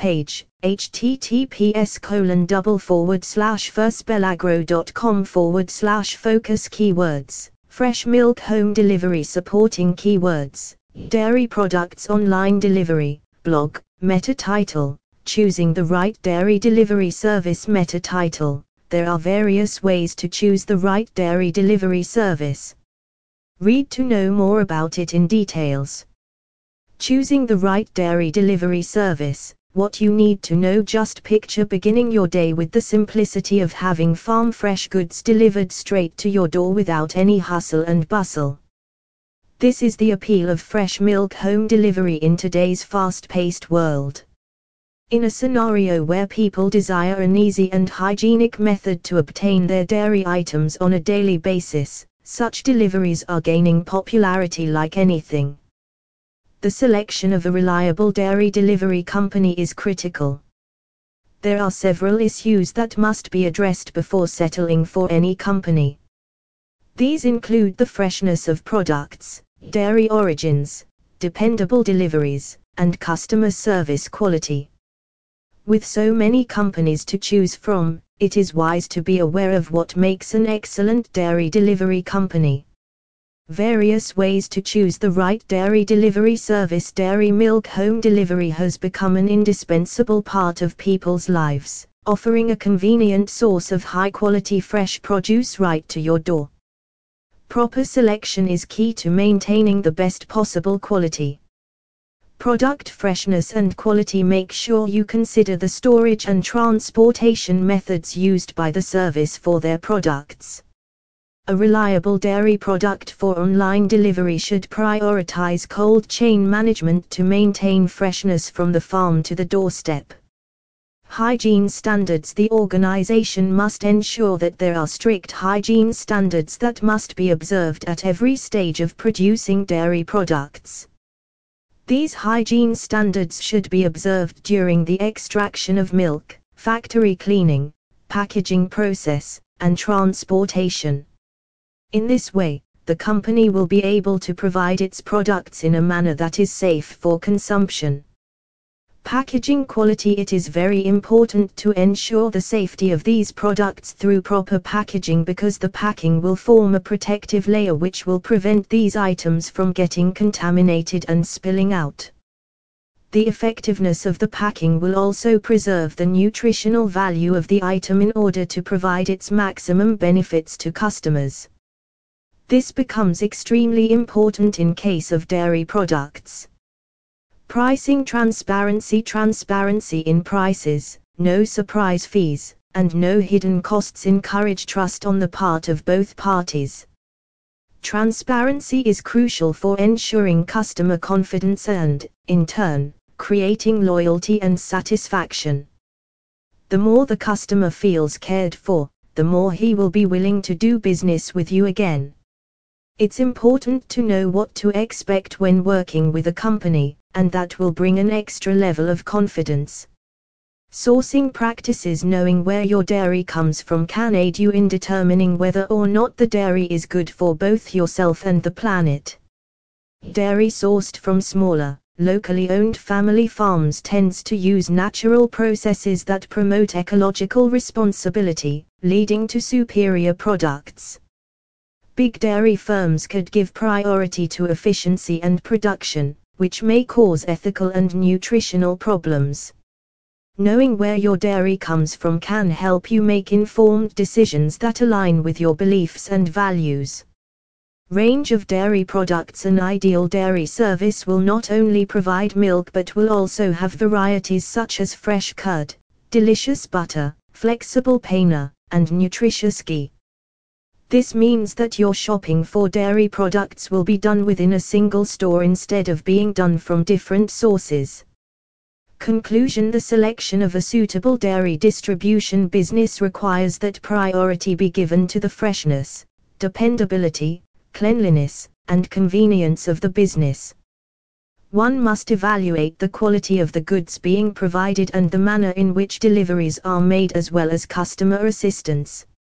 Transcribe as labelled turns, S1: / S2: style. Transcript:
S1: page, https://firstbellagro.com/focus keywords, fresh milk home delivery supporting keywords, dairy products online delivery, blog, meta title, choosing the right dairy delivery service meta title. There are various ways to choose the right dairy delivery service. Read to know more about it in details. Choosing the right dairy delivery service. What you need to know: just picture beginning your day with the simplicity of having farm fresh goods delivered straight to your door without any hustle and bustle. This is the appeal of fresh milk home delivery in today's fast-paced world. In a scenario where people desire an easy and hygienic method to obtain their dairy items on a daily basis, such deliveries are gaining popularity like anything. The selection of a reliable dairy delivery company is critical. There are several issues that must be addressed before settling for any company. These include the freshness of products, dairy origins, dependable deliveries, and customer service quality. With so many companies to choose from, it is wise to be aware of what makes an excellent dairy delivery company. Various ways to choose the right dairy delivery service. Dairy milk home delivery has become an indispensable part of people's lives, offering a convenient source of high-quality fresh produce right to your door. Proper selection is key to maintaining the best possible quality. Product freshness and quality. Make sure you consider the storage and transportation methods used by the service for their products. A reliable dairy product for online delivery should prioritize cold chain management to maintain freshness from the farm to the doorstep. Hygiene standards. The organization must ensure that there are strict hygiene standards that must be observed at every stage of producing dairy products. These hygiene standards should be observed during the extraction of milk, factory cleaning, packaging process, and transportation. In this way, the company will be able to provide its products in a manner that is safe for consumption. Packaging quality. It is very important to ensure the safety of these products through proper packaging, because the packing will form a protective layer which will prevent these items from getting contaminated and spilling out. The effectiveness of the packing will also preserve the nutritional value of the item in order to provide its maximum benefits to customers. This becomes extremely important in case of dairy products. Pricing transparency. Transparency in prices, no surprise fees, and no hidden costs encourage trust on the part of both parties. Transparency is crucial for ensuring customer confidence and, in turn, creating loyalty and satisfaction. The more the customer feels cared for, the more he will be willing to do business with you again. It's important to know what to expect when working with a company, and that will bring an extra level of confidence. Sourcing practices. Knowing where your dairy comes from can aid you in determining whether or not the dairy is good for both yourself and the planet. Dairy sourced from smaller, locally owned family farms tends to use natural processes that promote ecological responsibility, leading to superior products. Big dairy firms could give priority to efficiency and production, which may cause ethical and nutritional problems. Knowing where your dairy comes from can help you make informed decisions that align with your beliefs and values. Range of dairy products. An ideal dairy service will not only provide milk but will also have varieties such as fresh curd, delicious butter, flexible paneer, and nutritious ghee. This means that your shopping for dairy products will be done within a single store instead of being done from different sources. Conclusion. The selection of a suitable dairy distribution business requires that priority be given to the freshness, dependability, cleanliness, and convenience of the business. One must evaluate the quality of the goods being provided and the manner in which deliveries are made, as well as customer assistance,